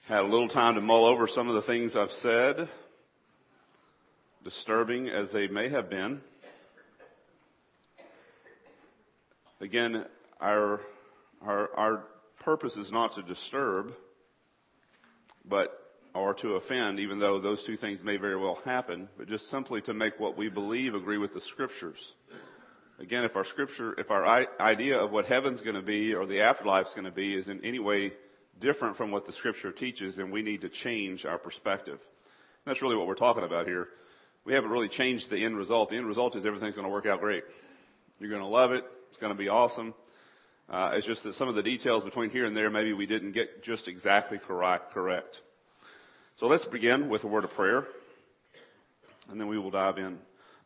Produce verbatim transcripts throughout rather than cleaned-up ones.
Had a little time to mull over some of the things I've said, disturbing as they may have been. Again, our our our purpose is not to disturb, but or to offend, even though those two things may very well happen, but just simply to make what we believe agree with the Scriptures. Again, if our Scripture, if our idea of what heaven's going to be or the afterlife's going to be is in any way different from what the Scripture teaches, then we need to change our perspective. That's really what we're talking about here. We haven't really changed the end result. The end result is everything's going to work out great. You're going to love it. It's going to be awesome. Uh, it's just that some of the details between here and there, maybe we didn't get just exactly correct. correct. So let's begin with a word of prayer, and then we will dive in.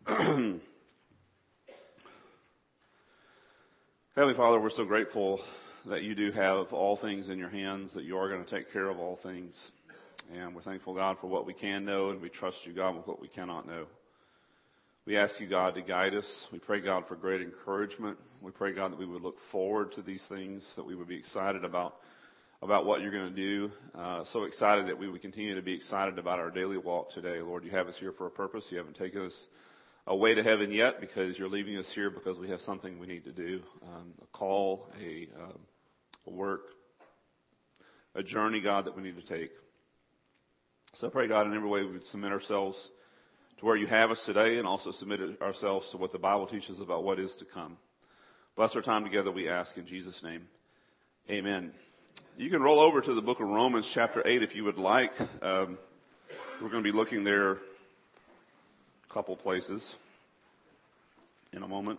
Heavenly Father, we're so grateful that you do have all things in your hands, that you are going to take care of all things. And we're thankful, God, for what we can know, and we trust you, God, with what we cannot know. We ask you, God, to guide us. We pray, God, for great encouragement. We pray, God, that we would look forward to these things, that we would be excited about, about what you're going to do. Uh, so excited that we would continue to be excited about our daily walk today. Lord, you have us here for a purpose. You haven't taken us away to heaven yet because you're leaving us here because we have something we need to do, um, a call, a, um, a work, a journey, God, that we need to take. So I pray, God, in every way we would submit ourselves to where you have us today and also submit ourselves to what the Bible teaches about what is to come. Bless our time together, we ask in Jesus' name. Amen. You can roll over to the book of Romans chapter eight if you would like. Um, we're going to be looking there a couple places in a moment.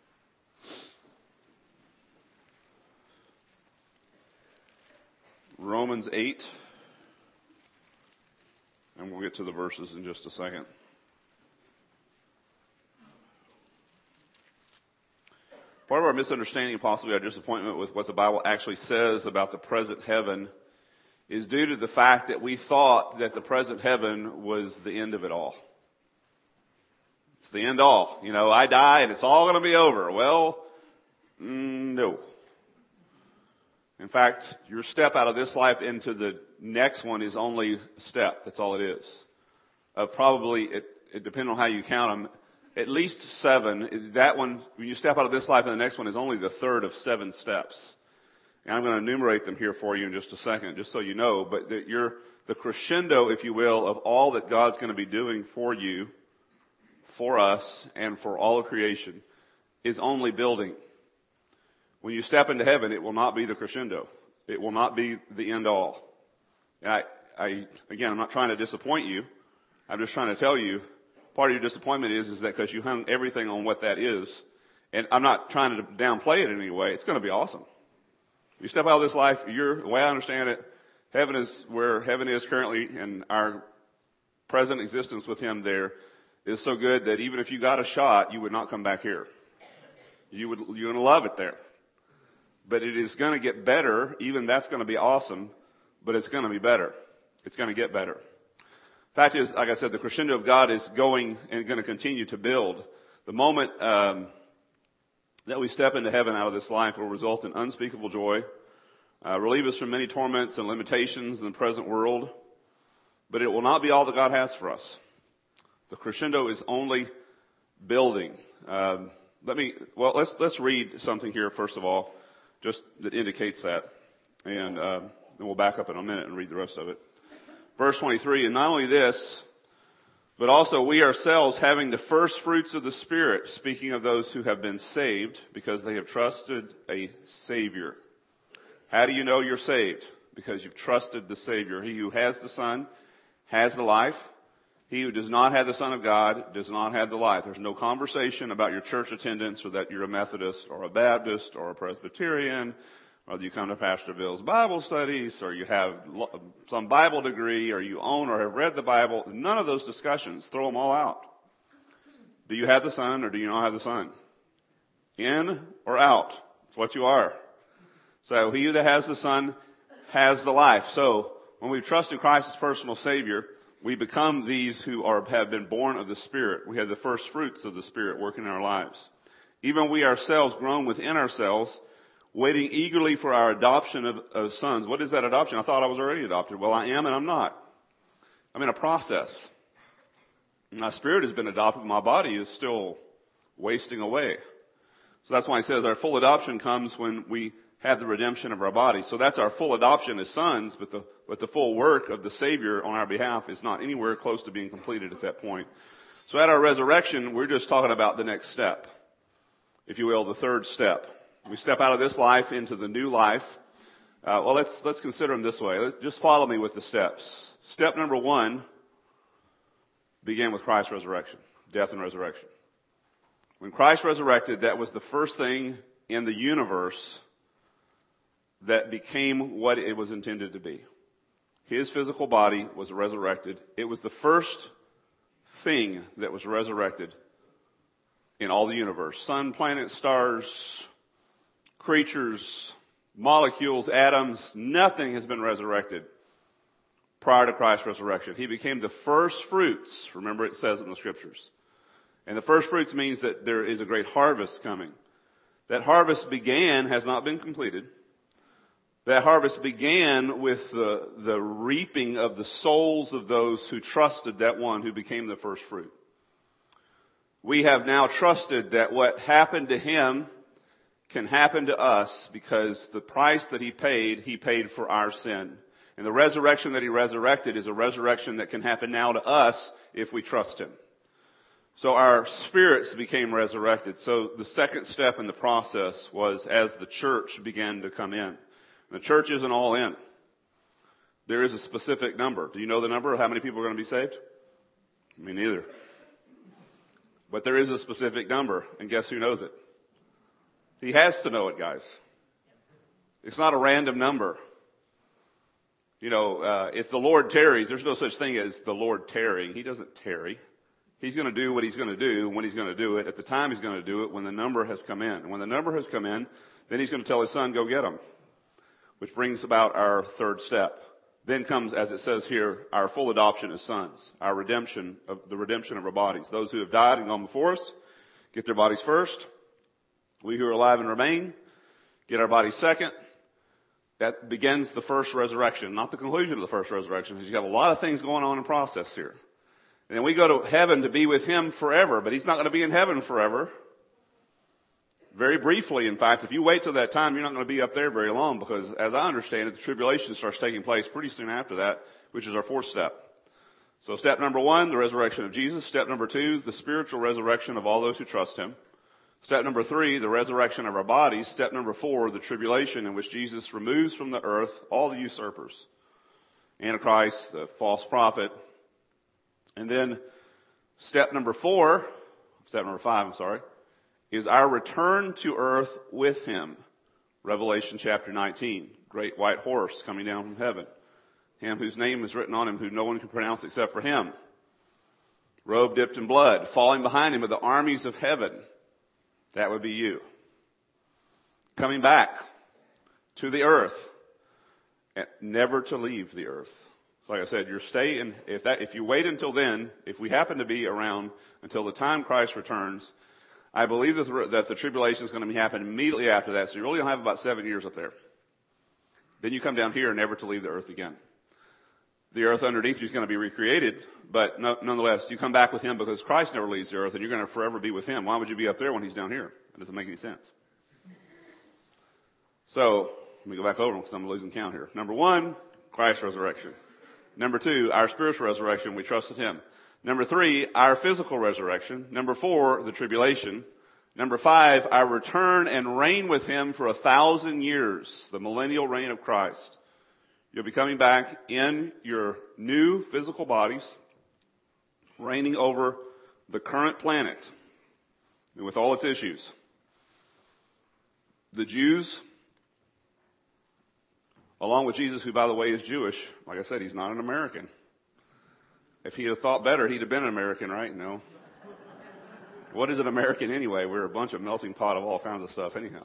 Romans eight, and we'll get to the verses in just a second. Part of our misunderstanding, possibly our disappointment with what the Bible actually says about the present heaven, is due to the fact that we thought that the present heaven was the end of it all. It's the end all. You know, I die and it's all going to be over. Well, mm, no. In fact, your step out of this life into the next one is only a step. That's all it is. Uh, probably, it, it depends on how you count them, at least seven. That one, when you step out of this life and the next one is only the third of seven steps. And I'm going to enumerate them here for you in just a second, just so you know. But that you're the crescendo, if you will, of all that God's going to be doing for you, for us, and for all of creation, is only building. When you step into heaven, it will not be the crescendo. It will not be the end all. And I, I, again, I'm not trying to disappoint you. I'm just trying to tell you, part of your disappointment is, is that because you hung everything on what that is. And I'm not trying to downplay it in any way. It's going to be awesome. You step out of this life, you're, the way I understand it, heaven is where heaven is currently, and our present existence with Him there is so good that even if you got a shot, you would not come back here. You would, you're going to love it there. But it is going to get better. Even that's going to be awesome, but it's going to be better. It's going to get better. Fact is, like I said, the crescendo of God is going and going to continue to build. The moment um, that we step into heaven out of this life will result in unspeakable joy, uh, relieve us from many torments and limitations in the present world, but it will not be all that God has for us. The crescendo is only building. Um, let me, well, let's let's read something here first of all, just that indicates that, and uh, then we'll back up in a minute and read the rest of it. Verse twenty-three, and not only this, but also we ourselves, having the first fruits of the Spirit, speaking of those who have been saved, because they have trusted a Savior. How do you know you're saved? Because you've trusted the Savior. He who has the Son has the life. He who does not have the Son of God does not have the life. There's no conversation about your church attendance or that you're a Methodist or a Baptist or a Presbyterian, or that you come to Pastor Bill's Bible studies, or you have some Bible degree, or you own or have read the Bible. None of those discussions. Throw them all out. Do you have the Son or do you not have the Son? In or out? It's what you are. So he that has the Son has the life. So when we trust in Christ as personal Savior, we become these who are have been born of the Spirit. We have the first fruits of the Spirit working in our lives. Even we ourselves, grown within ourselves, waiting eagerly for our adoption of, of sons. What is that adoption? I thought I was already adopted. Well, I am and I'm not. I'm in a process. My spirit has been adopted. My body is still wasting away. So that's why he says our full adoption comes when we have the redemption of our body. So that's our full adoption as sons, but the, but the full work of the Savior on our behalf is not anywhere close to being completed at that point. So at our resurrection, we're just talking about the next step, if you will, the third step. We step out of this life into the new life. Uh, well, let's, let's consider them this way. Let's, just follow me with the steps. Step number one began with Christ's resurrection, death and resurrection. When Christ resurrected, that was the first thing in the universe that became what it was intended to be. His physical body was resurrected. It was the first thing that was resurrected in all the universe. Sun, planets, stars, creatures, molecules, atoms, nothing has been resurrected prior to Christ's resurrection. He became the first fruits. Remember, it says in the scriptures. And the first fruits means that there is a great harvest coming. That harvest began, has not been completed. That harvest began with the, the reaping of the souls of those who trusted that one who became the first fruit. We have now trusted that what happened to him can happen to us because the price that he paid, he paid for our sin. And the resurrection that he resurrected is a resurrection that can happen now to us if we trust him. So our spirits became resurrected. So the second step in the process was as the church began to come in. The church isn't all in. There is a specific number. Do you know the number of how many people are going to be saved? Me neither. But there is a specific number, and guess who knows it? He has to know it, guys. It's not a random number. You know, uh, if the Lord tarries, there's no such thing as the Lord tarrying. He doesn't tarry. He's going to do what he's going to do when he's going to do it, at the time he's going to do it, when the number has come in. And when the number has come in, then he's going to tell his son, go get him. Which brings about our third step. Then comes, as it says here, our full adoption as sons. Our redemption, of the redemption of our bodies. Those who have died and gone before us get their bodies first. We who are alive and remain get our bodies second. That begins the first resurrection, not the conclusion of the first resurrection, because you have a lot of things going on in process here. And then we go to heaven to be with him forever, but he's not going to be in heaven forever. Very briefly, in fact, if you wait till that time, you're not going to be up there very long because, as I understand it, the tribulation starts taking place pretty soon after that, which is our fourth step. So step number one, the resurrection of Jesus. Step number two, the spiritual resurrection of all those who trust him. Step number three, the resurrection of our bodies. Step number four, the tribulation in which Jesus removes from the earth all the usurpers. Antichrist, the false prophet. And then step number four, step number five, I'm sorry, is our return to earth with him. Revelation chapter nineteen, great white horse coming down from heaven. Him whose name is written on him, who no one can pronounce except for him. Robe dipped in blood, falling behind him are the armies of heaven. That would be you. Coming back to the earth, and never to leave the earth. So like I said, your stay in, if that, if you wait until then, if we happen to be around until the time Christ returns, I believe that the, that the tribulation is going to be happening immediately after that. So you really don't have about seven years up there. Then you come down here never to leave the earth again. The earth underneath you is going to be recreated, but no, nonetheless, you come back with him because Christ never leaves the earth and you're going to forever be with him. Why would you be up there when he's down here? It doesn't make any sense. So, let me go back over them because I'm losing count here. Number one, Christ's resurrection. Number two, our spiritual resurrection. We trusted him. Number three, our physical resurrection. Number four, the tribulation. Number five, our return and reign with him for a thousand years. The millennial reign of Christ. You'll be coming back in your new physical bodies, reigning over the current planet and with all its issues. The Jews, along with Jesus, who by the way is Jewish, like I said, he's not an American. If he had thought better, he'd have been an American, right? No. What is an American anyway? We're a bunch of melting pot of all kinds of stuff anyhow.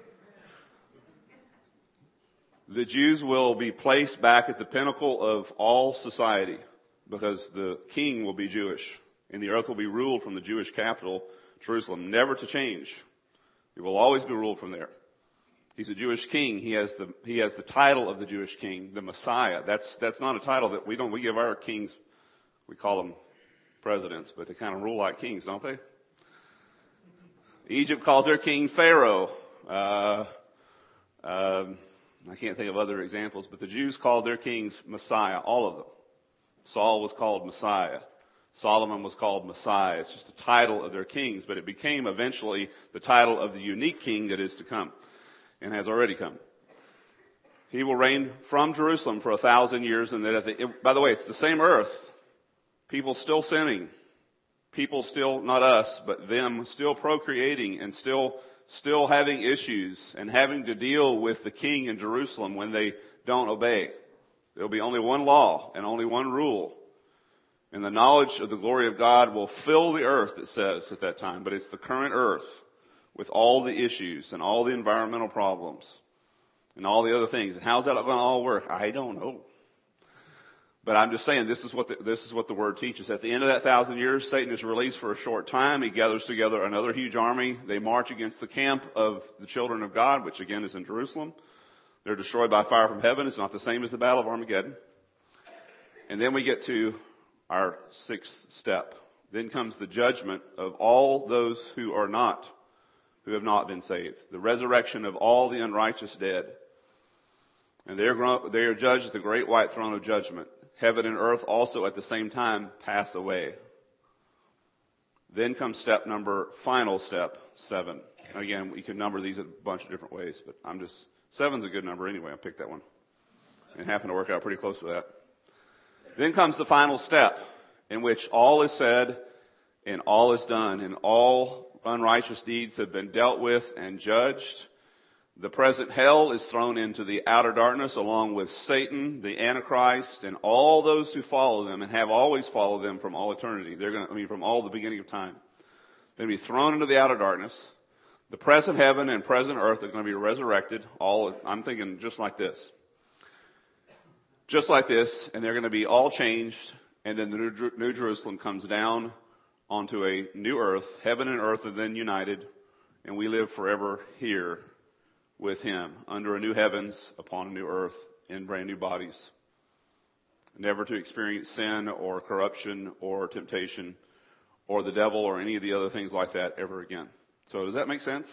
The Jews will be placed back at the pinnacle of all society because the king will be Jewish and the earth will be ruled from the Jewish capital, Jerusalem, never to change. It will always be ruled from there. He's a Jewish king. He has the, he has the title of the Jewish king, the Messiah. That's, that's not a title that we don't, we give our kings, we call them presidents, but they kind of rule like kings, don't they? Egypt calls their king Pharaoh. Uh, um, I can't think of other examples, but the Jews called their kings Messiah, all of them. Saul was called Messiah. Solomon was called Messiah. It's just the title of their kings, but it became eventually the title of the unique king that is to come and has already come. He will reign from Jerusalem for a thousand years, and that at the, it, by the way, it's the same earth. People still sinning. People still, not us, but them still procreating and still, still having issues and having to deal with the king in Jerusalem when they don't obey. There will be only one law and only one rule. And the knowledge of the glory of God will fill the earth, it says at that time. But it's the current earth with all the issues and all the environmental problems and all the other things. And how's that going to all work? I don't know. But I'm just saying this is what the, this is what the word teaches. At the end of that thousand years, Satan is released for a short time. He gathers together another huge army. They march against the camp of the children of God, which again is in Jerusalem. They're destroyed by fire from heaven. It's not the same as the Battle of Armageddon. And then we get to our sixth step. Then comes the judgment of all those who are not, who have not been saved. The resurrection of all the unrighteous dead. And they are, they are judged at the great white throne of judgment. Heaven and earth also at the same time pass away. Then comes step number, final step, seven. Again, we can number these a bunch of different ways, but I'm just, seven's a good number anyway. I picked that one. It happened to work out pretty close to that. Then comes the final step, in which all is said and all is done, and all unrighteous deeds have been dealt with and judged. The present hell is thrown into the outer darkness along with Satan, the Antichrist, and all those who follow them and have always followed them from all eternity. They're going to, I mean, from all the beginning of time. They're going to be thrown into the outer darkness. The present heaven and present earth are going to be resurrected. All, I'm thinking just like this. Just like this, and they're going to be all changed, and then the New, New Jerusalem comes down onto a new earth. Heaven and earth are then united, and we live forever here with Him, under a new heavens, upon a new earth, in brand new bodies. Never to experience sin or corruption or temptation or the devil or any of the other things like that ever again. So does that make sense?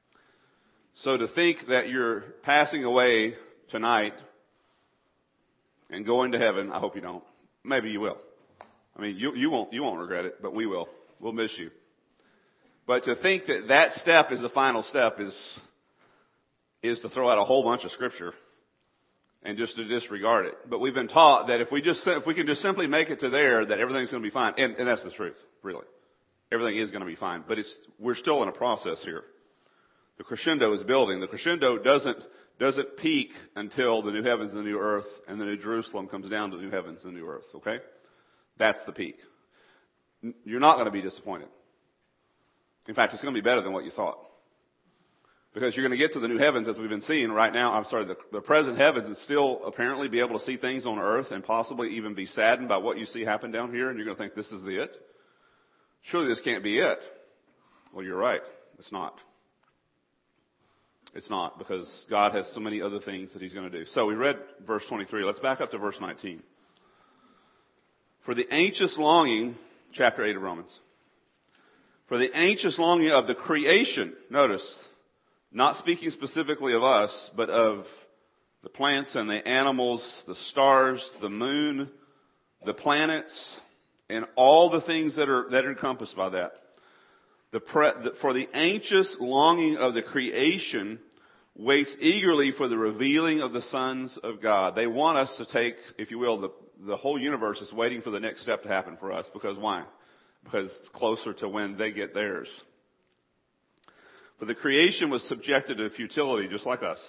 So to think that you're passing away tonight and going to heaven, I hope you don't. Maybe you will. I mean, you, you won't, you won't regret it, but we will. We'll miss you. But to think that that step is the final step is, is to throw out a whole bunch of scripture and just to disregard it. But we've been taught that if we just, if we can just simply make it to there, that everything's going to be fine. And, and that's the truth, really. Everything is going to be fine. But it's, we're still in a process here. The crescendo is building. The crescendo doesn't, doesn't peak until the new heavens and the new earth and the new Jerusalem comes down to the new heavens and the new earth, okay? That's the peak. You're not going to be disappointed. In fact, it's going to be better than what you thought. Because you're going to get to the new heavens as we've been seeing right now. I'm sorry, the, the present heavens and still apparently be able to see things on earth and possibly even be saddened by what you see happen down here, and you're going to think this is the it. Surely this can't be it. Well, you're right. It's not. It's not, because God has so many other things that He's going to do. So we read verse twenty-three. Let's back up to verse nineteen. For the anxious longing, chapter eight of Romans. For the anxious longing of the creation, notice, not speaking specifically of us, but of the plants and the animals, the stars, the moon, the planets, and all the things that are, that are encompassed by that. The pre, the, for the anxious longing of the creation waits eagerly for the revealing of the sons of God. They want us to take, if you will, the, the whole universe is waiting for the next step to happen for us. Because why? Because it's closer to when they get theirs. For the creation was subjected to futility just like us.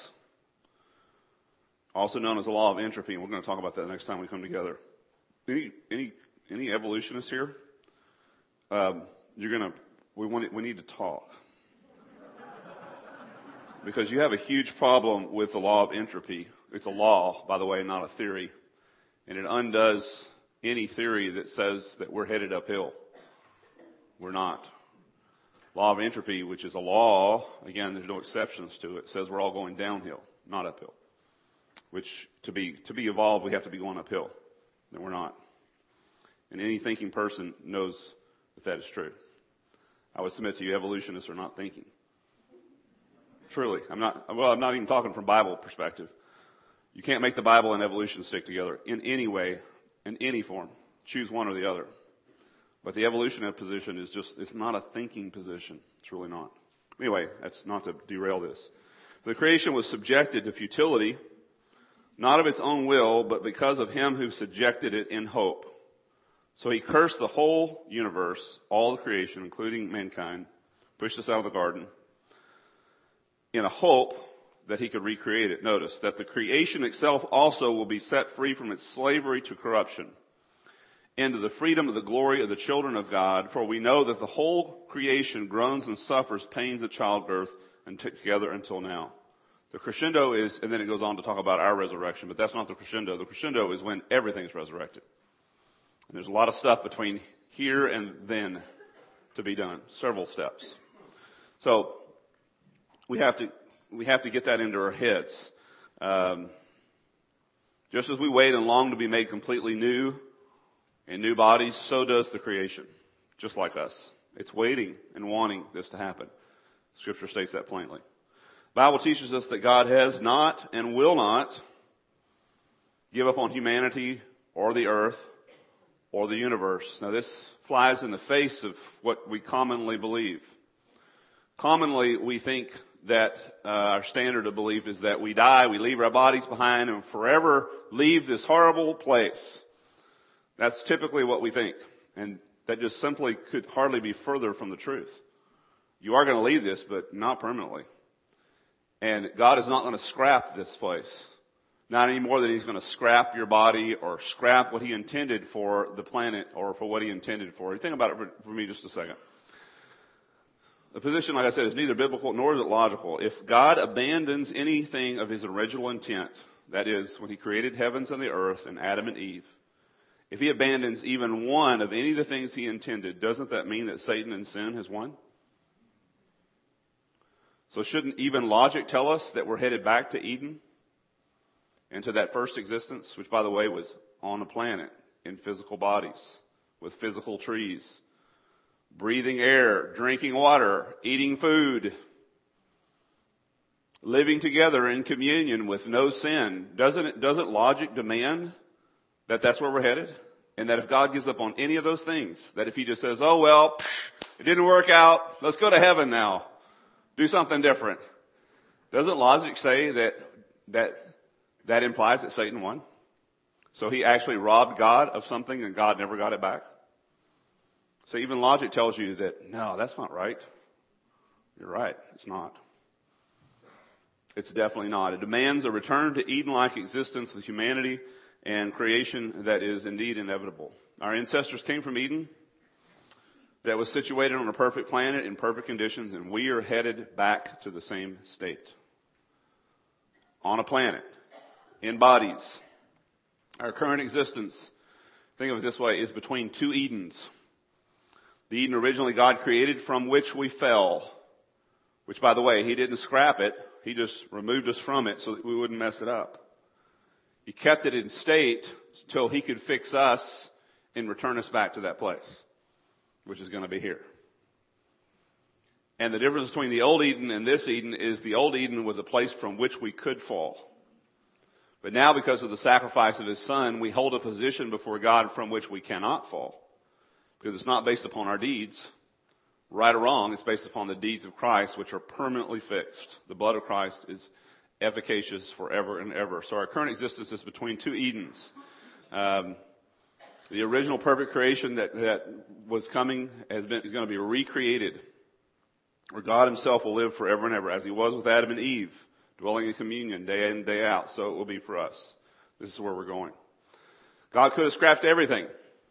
Also known as the law of entropy. And we're going to talk about that next time we come together. Any, any, any evolutionists here? Um, you're going to, we want, we need to talk. Because you have a huge problem with the law of entropy. It's a law, by the way, not a theory. And it undoes any theory that says that we're headed uphill. We're not. law of entropy, which is a law, again, there's no exceptions to it, says we're all going downhill, not uphill. Which, to be, to be evolved, we have to be going uphill. And we're not. And any thinking person knows that that is true. I would submit to you, evolutionists are not thinking. Truly. I'm not, well, I'm not even talking from Bible perspective. You can't make the Bible and evolution stick together in any way, in any form. Choose one or the other. But the evolutionist position is just, it's not a thinking position. It's really not. Anyway, that's not to derail this. The creation was subjected to futility, not of its own will, but because of him who subjected it in hope. So he cursed the whole universe, all the creation, including mankind, pushed us out of the garden, in a hope that he could recreate it. Notice that the creation itself also will be set free from its slavery to corruption, into the freedom of the glory of the children of God. For we know that the whole creation groans and suffers pains of childbirth and together until now. The crescendo is, and then it goes on to talk about our resurrection, but that's not the crescendo. The crescendo is when everything's resurrected. And there's a lot of stuff between here and then to be done. Several steps. So, we have to, we have to get that into our heads. Um, just as we wait and long to be made completely new in new bodies, so does the creation. Just like us. It's waiting and wanting this to happen. Scripture states that plainly. The Bible teaches us that God has not and will not give up on humanity or the earth or the universe. Now this flies in the face of what we commonly believe. Commonly we think that uh, our standard of belief is that we die, we leave our bodies behind, and forever leave this horrible place. That's typically what we think. And that just simply could hardly be further from the truth. You are going to leave this, but not permanently. And God is not going to scrap this place. Not any more than He's going to scrap your body or scrap what He intended for the planet or for what He intended for. Think about it for, for me just a second. The position, like I said, is neither biblical nor is it logical. If God abandons anything of His original intent, that is, when He created heavens and the earth and Adam and Eve, if He abandons even one of any of the things He intended, doesn't that mean that Satan and sin has won? So shouldn't even logic tell us that we're headed back to Eden? And to that first existence, which by the way was on a planet, in physical bodies, with physical trees, breathing air, drinking water, eating food, living together in communion with no sin. Doesn't it, doesn't logic demand that that's where we're headed? And that if God gives up on any of those things, that if He just says, oh well, it didn't work out, let's go to heaven now. Do something different. Doesn't logic say that that that implies that Satan won? So he actually robbed God of something and God never got it back? So even logic tells you that, no, that's not right. You're right. It's not. It's definitely not. It demands a return to Eden-like existence with humanity and creation that is indeed inevitable. Our ancestors came from Eden, that was situated on a perfect planet in perfect conditions, and we are headed back to the same state. On a planet, in bodies. Our current existence, think of it this way, is between two Edens. The Eden originally God created, from which we fell. Which, by the way, He didn't scrap it. He just removed us from it so that we wouldn't mess it up. He kept it in state until He could fix us and return us back to that place, which is going to be here. And the difference between the old Eden and this Eden is the old Eden was a place from which we could fall. But now, because of the sacrifice of His Son, we hold a position before God from which we cannot fall. Because it's not based upon our deeds, right or wrong. It's based upon the deeds of Christ, which are permanently fixed. The blood of Christ is efficacious forever and ever. So our current existence is between two Edens. Um, the original perfect creation that, that was coming has been is going to be recreated, where God Himself will live forever and ever, as He was with Adam and Eve, dwelling in communion day in and day out. So it will be for us. This is where we're going. God could have scrapped everything.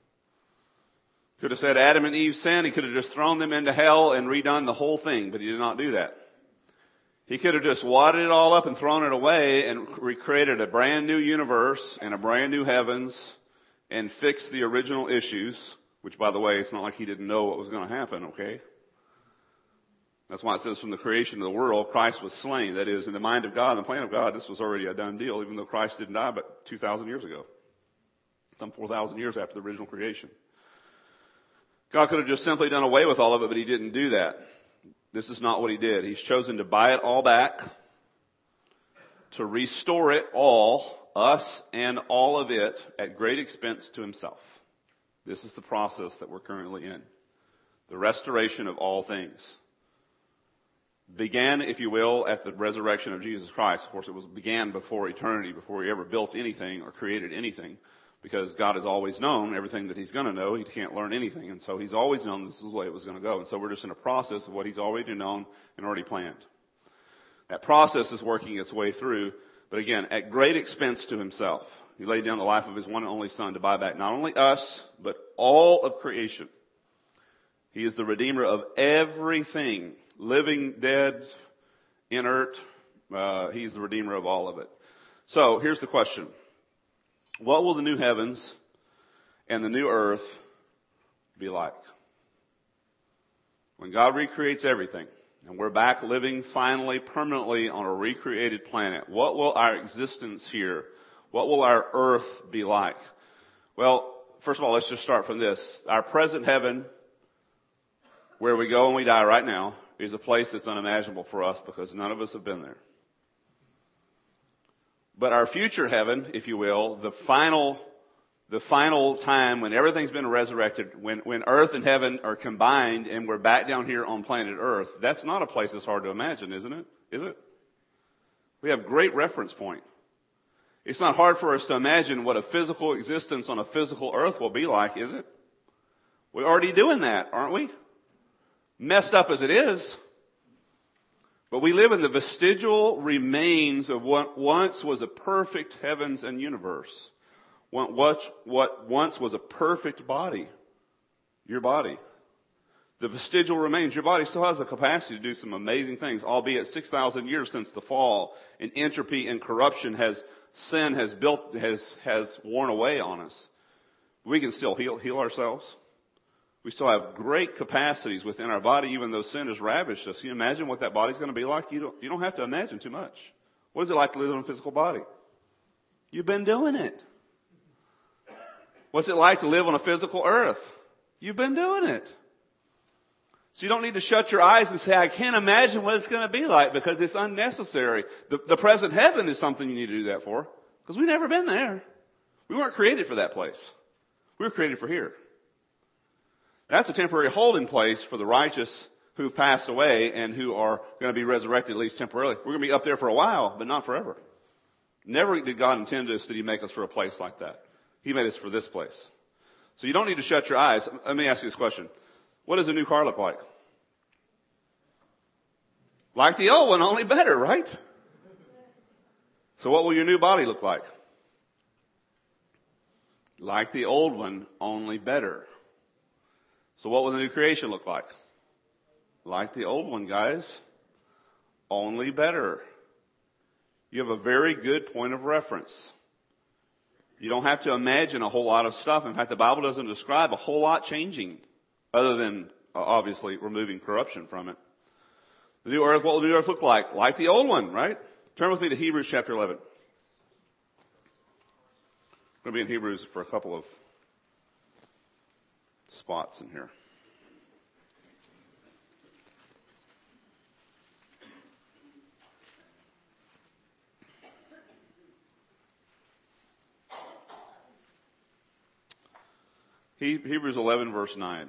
Could have said Adam and Eve sinned. He could have just thrown them into hell and redone the whole thing, but He did not do that. He could have just wadded it all up and thrown it away and recreated a brand new universe and a brand new heavens and fixed the original issues, which, by the way, it's not like He didn't know what was going to happen, okay? That's why it says from the creation of the world, Christ was slain. That is, in the mind of God, in the plan of God, this was already a done deal, even though Christ didn't die but two thousand years ago. Some four thousand years after the original creation. God could have just simply done away with all of it, but he didn't do that. This is not what he did. He's chosen to buy it all back, to restore it all, us and all of it, at great expense to himself. This is the process that we're currently in. The restoration of all things. Began, if you will, at the resurrection of Jesus Christ. Of course, it was began before eternity, before he ever built anything or created anything. Because God has always known everything that he's going to know. He can't learn anything. And so he's always known this is the way it was going to go. And so we're just in a process of what he's already known and already planned. That process is working its way through, but again, at great expense to himself. He laid down the life of his one and only Son to buy back not only us, but all of creation. He is the Redeemer of everything, living, dead, inert. Uh, he's the Redeemer of all of it. So here's the question. What will the new heavens and the new earth be like? When God recreates everything, and we're back living finally, permanently on a recreated planet, what will our existence here, what will our earth be like? Well, first of all, let's just start from this. Our present heaven, where we go and we die right now, is a place that's unimaginable for us because none of us have been there. But our future heaven, if you will, the final, the final time when everything's been resurrected, when, when earth and heaven are combined and we're back down here on planet earth, that's not a place that's hard to imagine, isn't it? Is it? We have great reference point. It's not hard for us to imagine what a physical existence on a physical earth will be like, is it? We're already doing that, aren't we? Messed up as it is. But we live in the vestigial remains of what once was a perfect heavens and universe. What, what, what once was a perfect body. Your body. The vestigial remains. Your body still has the capacity to do some amazing things, albeit six thousand years since the fall, and entropy and corruption has, sin has built, has, has worn away on us. We can still heal, heal ourselves. We still have great capacities within our body, even though sin has ravished us. Can you imagine what that body's going to be like? You don't, you don't have to imagine too much. What is it like to live in a physical body? You've been doing it. What's it like to live on a physical earth? You've been doing it. So you don't need to shut your eyes and say, I can't imagine what it's going to be like, because it's unnecessary. The, the present heaven is something you need to do that for, because we've never been there. We weren't created for that place. We were created for here. That's a temporary holding place for the righteous who've passed away and who are going to be resurrected, at least temporarily. We're going to be up there for a while, but not forever. Never did God intend us, did he make us for a place like that. He made us for this place. So you don't need to shut your eyes. Let me ask you this question. What does a new car look like? Like the old one, only better, right? So what will your new body look like? Like the old one, only better. So what will the new creation look like? Like the old one, guys. Only better. You have a very good point of reference. You don't have to imagine a whole lot of stuff. In fact, the Bible doesn't describe a whole lot changing, other than uh, obviously removing corruption from it. The new earth, what will the new earth look like? Like the old one, right? Turn with me to Hebrews chapter eleven. We're going to be in Hebrews for a couple of spots in here. Hebrews eleven verse nine.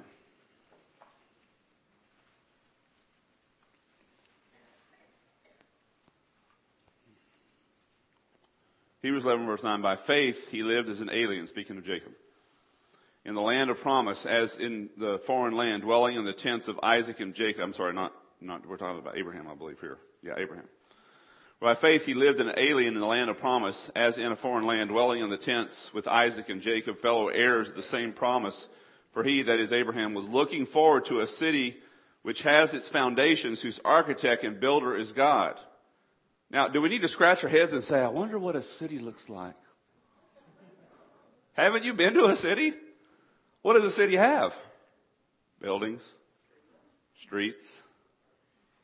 Hebrews eleven verse nine. By faith he lived as an alien, speaking of Jacob, in the land of promise, as in the foreign land, dwelling in the tents of Isaac and Jacob. I'm sorry, not, not, we're talking about Abraham, I believe here. Yeah, Abraham. By faith he lived an alien in the land of promise, as in a foreign land, dwelling in the tents with Isaac and Jacob, fellow heirs of the same promise. For he, that is Abraham, was looking forward to a city which has its foundations, whose architect and builder is God. Now, do we need to scratch our heads and say, I wonder what a city looks like? Haven't you been to a city? What does a city have? Buildings, streets,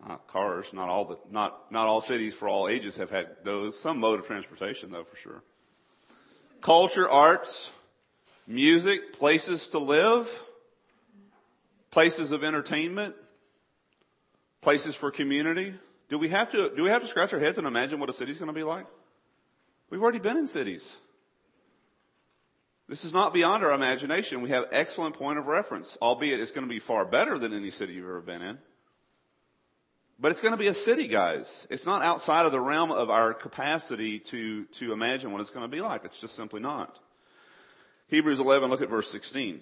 Uh, cars, not all the, not, not all cities for all ages have had those. Some mode of transportation though, for sure. Culture, arts, music, places to live, places of entertainment, places for community. Do we have to, do we have to scratch our heads and imagine what a city's going to be like? We've already been in cities. This is not beyond our imagination. We have excellent point of reference, albeit it's going to be far better than any city you've ever been in. But it's going to be a city, guys. It's not outside of the realm of our capacity to, to imagine what it's going to be like. It's just simply not. Hebrews eleven, look at verse sixteen.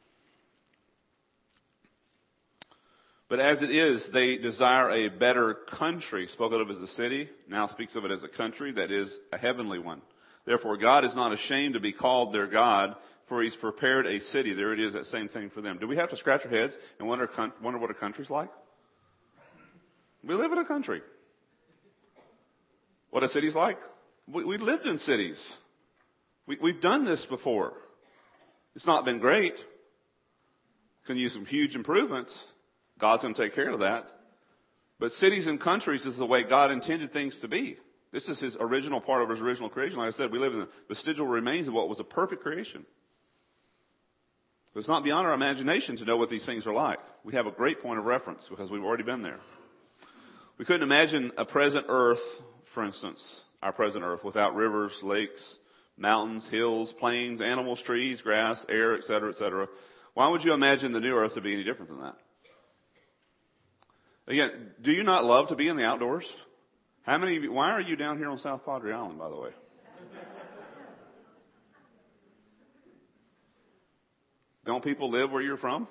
But as it is, they desire a better country, spoken of as a city, now speaks of it as a country, that is a heavenly one. Therefore, God is not ashamed to be called their God, for He's prepared a city. There it is, that same thing for them. Do we have to scratch our heads and wonder, wonder what a country's like? We live in a country. What a city's like? We, we've lived in cities. We, we've done this before. It's not been great. Can use some huge improvements. God's going to take care of that. But cities and countries is the way God intended things to be. This is His original part of His original creation. Like I said, we live in the vestigial remains of what was a perfect creation. But it's not beyond our imagination to know what these things are like. We have a great point of reference because we've already been there. We couldn't imagine a present earth, for instance, our present earth, without rivers, lakes, mountains, hills, plains, animals, trees, grass, air, et cetera, et cetera. Why would you imagine the new earth to be any different than that? Again, do you not love to be in the outdoors? How many of you, why are you down here on South Padre Island, by the way? Don't people live where you're from?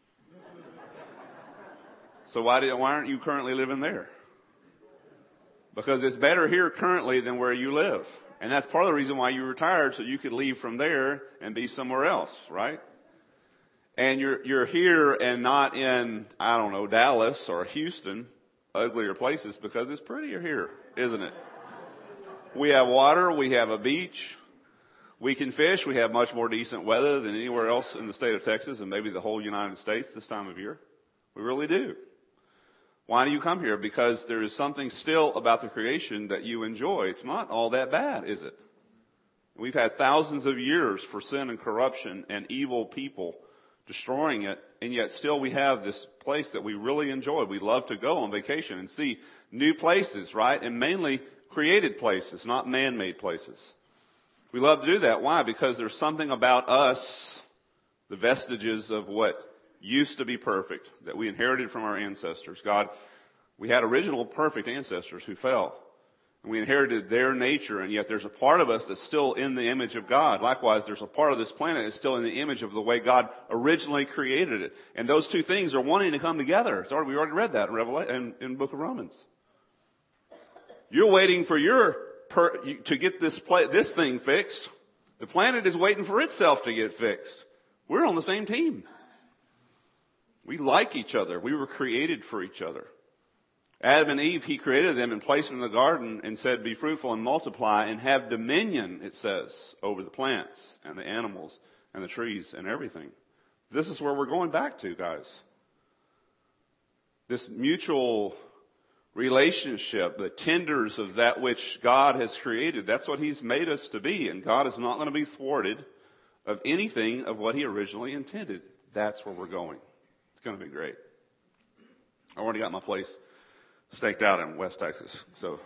So why, did, why aren't you currently living there? Because it's better here currently than where you live. And that's part of the reason why you retired, so you could leave from there and be somewhere else, right? And you're, you're here and not in, I don't know, Dallas or Houston, uglier places, because it's prettier here, isn't it? We have water, we have a beach, we can fish, we have much more decent weather than anywhere else in the state of Texas and maybe the whole United States this time of year. We really do. Why do you come here? Because there is something still about the creation that you enjoy. It's not all that bad, is it? We've had thousands of years for sin and corruption and evil people destroying it, and yet still we have this place that we really enjoy. We love to go on vacation and see new places, right? And mainly created places, not man-made places. We love to do that. Why? Because there's something about us, the vestiges of what used to be perfect, that we inherited from our ancestors. God, we had original perfect ancestors who fell. And we inherited their nature, and yet there's a part of us that's still in the image of God. Likewise, there's a part of this planet that's still in the image of the way God originally created it. And those two things are wanting to come together. It's already, we already read that in Revelation, in, in the book of Romans. You're waiting for your per, to get this play, this thing fixed. The planet is waiting for itself to get fixed. We're on the same team. We like each other. We were created for each other. Adam and Eve, He created them and placed them in the garden and said, be fruitful and multiply and have dominion, it says, over the plants and the animals and the trees and everything. This is where we're going back to, guys. This mutual relationship, the tenders of that which God has created, that's what He's made us to be. And God is not going to be thwarted of anything of what He originally intended. That's where we're going. It's going to be great. I already got my place staked out in West Texas. So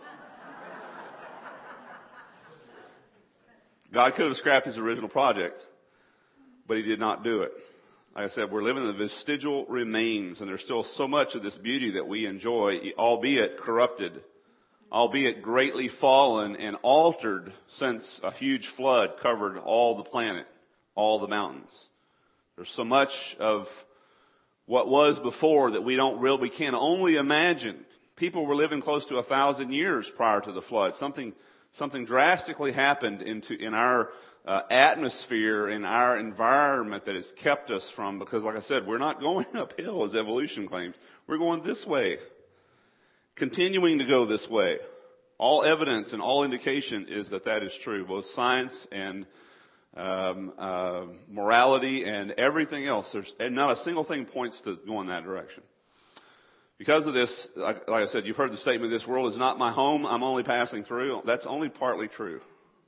God could have scrapped His original project, but He did not do it. Like I said, we're living in the vestigial remains, and there's still so much of this beauty that we enjoy, albeit corrupted, albeit greatly fallen and altered since a huge flood covered all the planet, all the mountains. There's so much of what was before that we don't really, we can only imagine. People were living close to a thousand years prior to the flood. Something, something drastically happened into, in our uh, atmosphere, in our environment that has kept us from, because like I said, we're not going uphill as evolution claims. We're going this way. Continuing to go this way. All evidence and all indication is that that is true, both science and Um, uh, morality and everything else. There's and not a single thing points to going that direction. Because of this, like, like I said, you've heard the statement, this world is not my home, I'm only passing through. That's only partly true.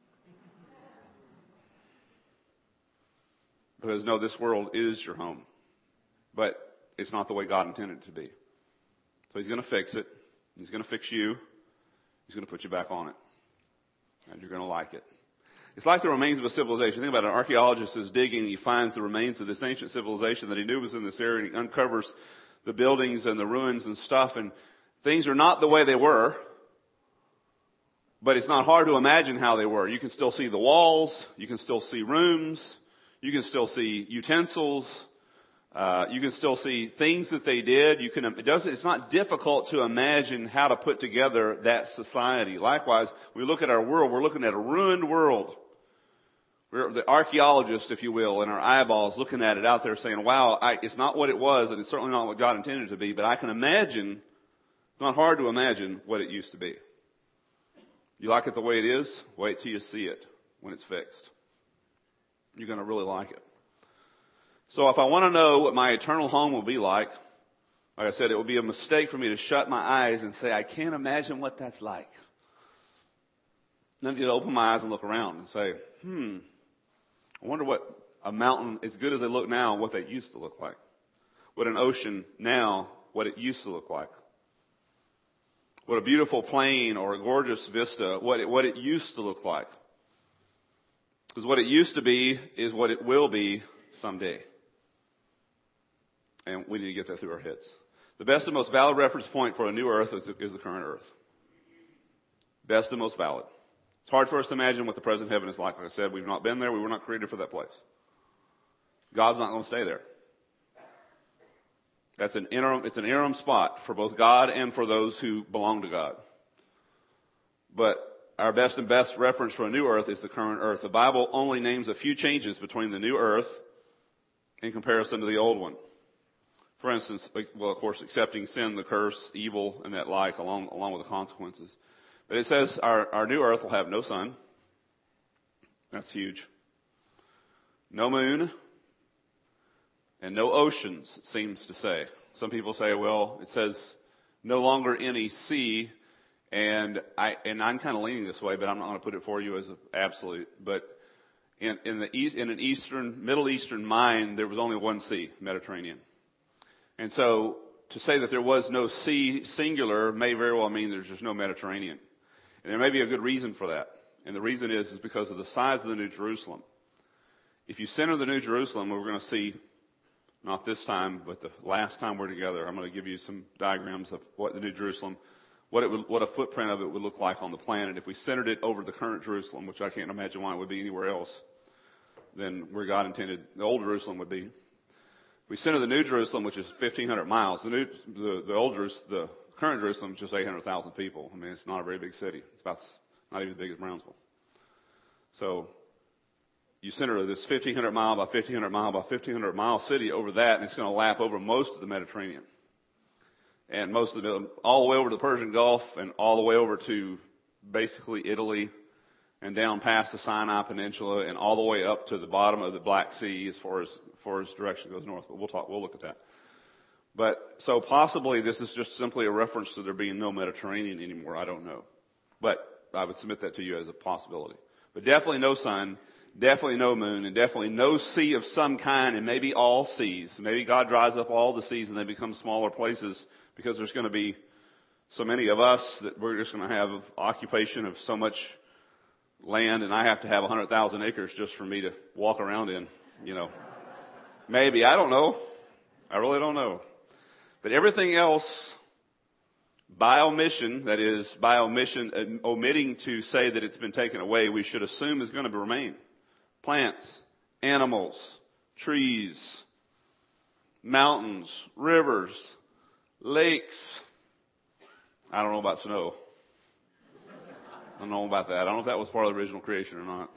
Because no, this world is your home. But it's not the way God intended it to be. So He's going to fix it. He's going to fix you. He's going to put you back on it. And you're going to like it. It's like the remains of a civilization. Think about it. An archaeologist is digging and he finds the remains of this ancient civilization that he knew was in this area, and he uncovers the buildings and the ruins and stuff, and things are not the way they were, but it's not hard to imagine how they were. You can still see the walls. You can still see rooms. You can still see utensils. Uh, you can still see things that they did. You can, it doesn't, it's not difficult to imagine how to put together that society. Likewise, we look at our world, we're looking at a ruined world. We're the archaeologists, if you will, in our eyeballs looking at it out there saying, wow, I, it's not what it was, and it's certainly not what God intended it to be, but I can imagine, it's not hard to imagine what it used to be. You like it the way it is? Wait till you see it when it's fixed. You're going to really like it. So if I want to know what my eternal home will be like, like I said, it would be a mistake for me to shut my eyes and say, I can't imagine what that's like. Then I need to open my eyes and look around and say, hmm, I wonder what a mountain, as good as they look now, what they used to look like. What an ocean now, what it used to look like. What a beautiful plain or a gorgeous vista, what it, what it used to look like. Because what it used to be is what it will be someday. And we need to get that through our heads. The best and most valid reference point for a new earth is, is the current earth. Best and most valid. It's hard for us to imagine what the present heaven is like. Like I said, we've not been there. We were not created for that place. God's not going to stay there. That's an interim, it's an interim spot for both God and for those who belong to God. But our best and best reference for a new earth is the current earth. The Bible only names a few changes between the new earth in comparison to the old one. For instance, well, of course, accepting sin, the curse, evil, and that like, along, along with the consequences. But it says our, our new earth will have no sun. That's huge. No moon. And no oceans, it seems to say. Some people say, well, it says no longer any sea. And, I, and I'm kind of leaning this way, but I'm not going to put it for you as an absolute. But in, in, the east, in an Eastern, Middle Eastern mind, there was only one sea, Mediterranean. And so to say that there was no sea singular may very well mean there's just no Mediterranean. And there may be a good reason for that. And the reason is, is because of the size of the New Jerusalem. If you center the New Jerusalem, we're going to see, not this time, but the last time we're together, I'm going to give you some diagrams of what the New Jerusalem, what it would, what a footprint of it would look like on the planet. If we centered it over the current Jerusalem, which I can't imagine why it would be anywhere else than where God intended the old Jerusalem would be. We center the New Jerusalem, which is fifteen hundred miles. The new, the, the old Jerusalem, the current Jerusalem is just eight hundred thousand people. I mean, it's not a very big city. It's about not even as big as Brownsville. So you center this fifteen hundred mile by fifteen hundred mile by fifteen hundred mile city over that, and it's going to lap over most of the Mediterranean, and most of the all the way over to the Persian Gulf, and all the way over to basically Italy, and down past the Sinai Peninsula, and all the way up to the bottom of the Black Sea as far as, as far as direction goes north. But we'll talk, we'll look at that. But, so possibly this is just simply a reference to there being no Mediterranean anymore. I don't know. But I would submit that to you as a possibility. But definitely no sun, definitely no moon, and definitely no sea of some kind, and maybe all seas. Maybe God dries up all the seas and they become smaller places because there's going to be so many of us that we're just going to have occupation of so much land, and I have to have one hundred thousand acres just for me to walk around in, you know. Maybe, I don't know. I really don't know. But everything else, by omission, that is, by omission, uh, omitting to say that it's been taken away, we should assume is going to remain. Plants, animals, trees, mountains, rivers, lakes. I don't know about snow. I don't know about that. I don't know if that was part of the original creation or not.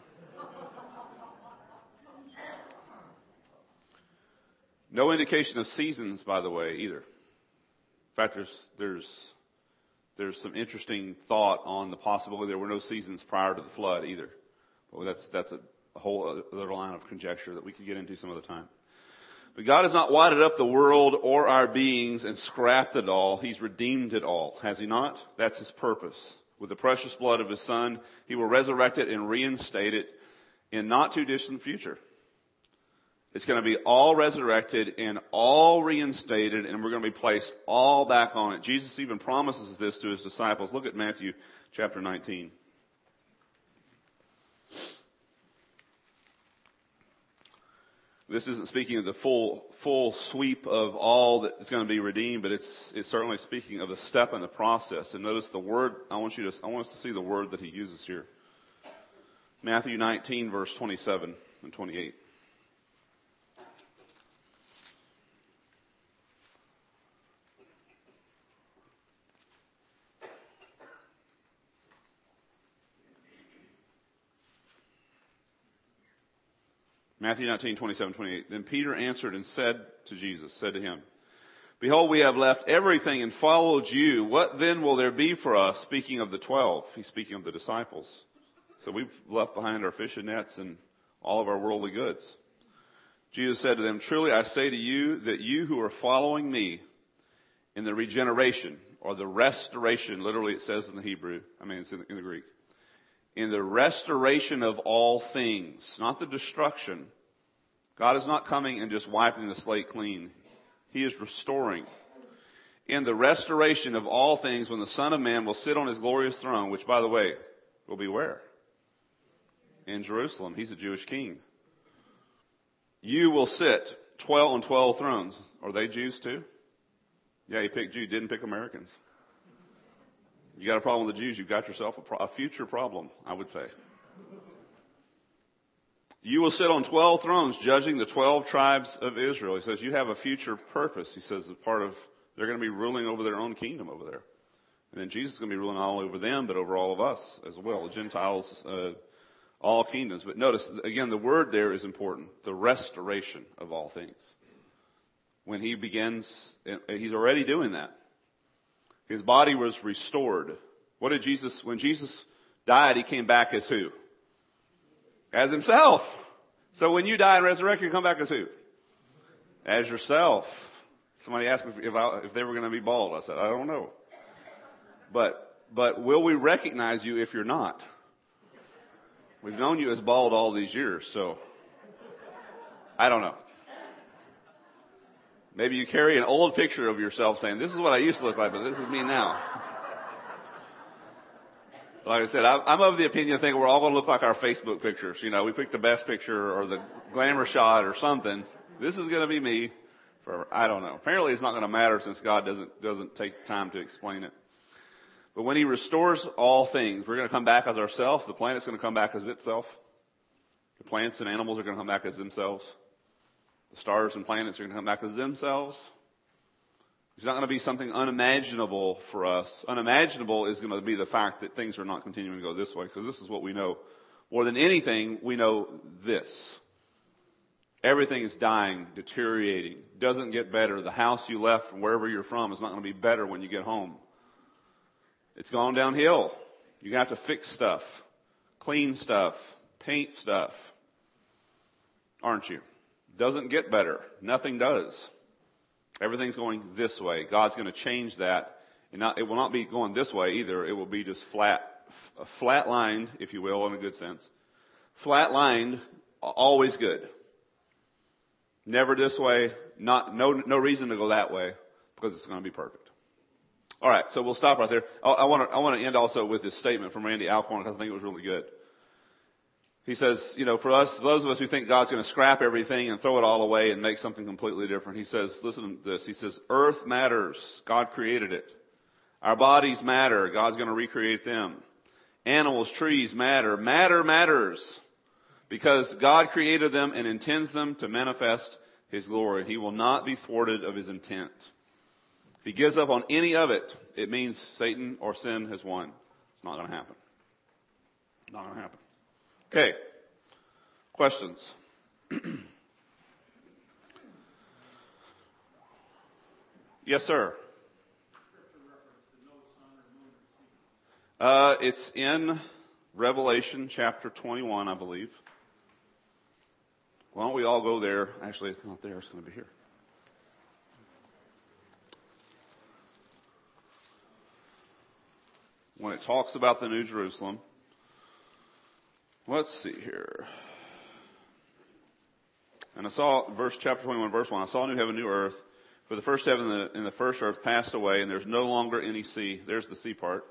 No indication of seasons, by the way, either. In fact, there's, there's, there's some interesting thought on the possibility there were no seasons prior to the flood either. But that's, that's a whole other line of conjecture that we could get into some other time. But God has not whited up the world or our beings and scrapped it all. He's redeemed it all, has He not? That's His purpose. With the precious blood of His Son, He will resurrect it and reinstate it in not too distant future. It's going to be all resurrected and all reinstated, and we're going to be placed all back on it. Jesus even promises this to His disciples. Look at Matthew chapter nineteen. This isn't speaking of the full full sweep of all that is going to be redeemed, but it's it's certainly speaking of the step in the process. And notice the word. I want you to I want us to see the word that He uses here. Matthew nineteen, verse twenty-seven and twenty-eight. Matthew nineteen, twenty-seven, twenty-eight. Then Peter answered and said to Jesus, said to Him, Behold, we have left everything and followed you. What then will there be for us? Speaking of the twelve. He's speaking of the disciples. So we've left behind our fishing nets and all of our worldly goods. Jesus said to them, Truly I say to you that you who are following me in the regeneration or the restoration, literally it says in the Hebrew, I mean it's in the, in the Greek, in the restoration of all things, not the destruction. God is not coming and just wiping the slate clean. He is restoring. In the restoration of all things, when the Son of Man will sit on His glorious throne, which, by the way, will be where? In Jerusalem. He's a Jewish king. You will sit twelve on twelve thrones. Are they Jews too? Yeah, He picked Jews, didn't pick Americans. You got a problem with the Jews, you've got yourself a, pro- a future problem, I would say. You will sit on twelve thrones judging the twelve tribes of Israel. He says you have a future purpose. He says as part of, they're going to be ruling over their own kingdom over there. And then Jesus is going to be ruling not only over them, but over all of us as well. The Gentiles, uh, all kingdoms. But notice, again, the word there is important. The restoration of all things. When He begins, He's already doing that. His body was restored. What did Jesus, when Jesus died, He came back as who? As Himself. So when you die and resurrect, you come back as who? As yourself. Somebody asked me if, I, if they were going to be bald. I said, I don't know. But, but will we recognize you if you're not? We've known you as bald all these years, so I don't know. Maybe you carry an old picture of yourself saying, this is what I used to look like, but this is me now. Like I said, I'm of the opinion thinking we're all going to look like our Facebook pictures. You know, we pick the best picture or the glamour shot or something. This is going to be me for, I don't know. Apparently it's not going to matter since God doesn't, doesn't take time to explain it. But when He restores all things, we're going to come back as ourselves. The planet's going to come back as itself. The plants and animals are going to come back as themselves. The stars and planets are going to come back as themselves. It's not going to be something unimaginable for us. Unimaginable is going to be the fact that things are not continuing to go this way, because this is what we know. More than anything, we know this. Everything is dying, deteriorating, doesn't get better. The house you left from wherever you're from is not going to be better when you get home. It's gone downhill. You're going to have to fix stuff, clean stuff, paint stuff. Aren't you? Doesn't get better. Nothing does. Everything's going this way. God's going to change that. And not, it will not be going this way either. It will be just flat, flat-lined, if you will, in a good sense. Flat-lined, always good. Never this way. Not, no, no reason to go that way because it's going to be perfect. All right, so we'll stop right there. I, I want to, I want to end also with this statement from Randy Alcorn because I think it was really good. He says, you know, for us, those of us who think God's going to scrap everything and throw it all away and make something completely different, he says, listen to this. He says, earth matters. God created it. Our bodies matter. God's going to recreate them. Animals, trees matter. Matter matters because God created them and intends them to manifest His glory. He will not be thwarted of His intent. If He gives up on any of it, it means Satan or sin has won. It's not going to happen. Not going to happen. Okay. Questions? Yes, sir. Uh, it's in Revelation chapter twenty-one, I believe. Why don't we all go there? Actually, it's not there. It's going to be here. When it talks about the New Jerusalem, let's see here. And I saw, verse chapter twenty-one, verse one, I saw a new heaven, new earth. For the first heaven and the, and the first earth passed away, and there's no longer any sea. There's the sea part.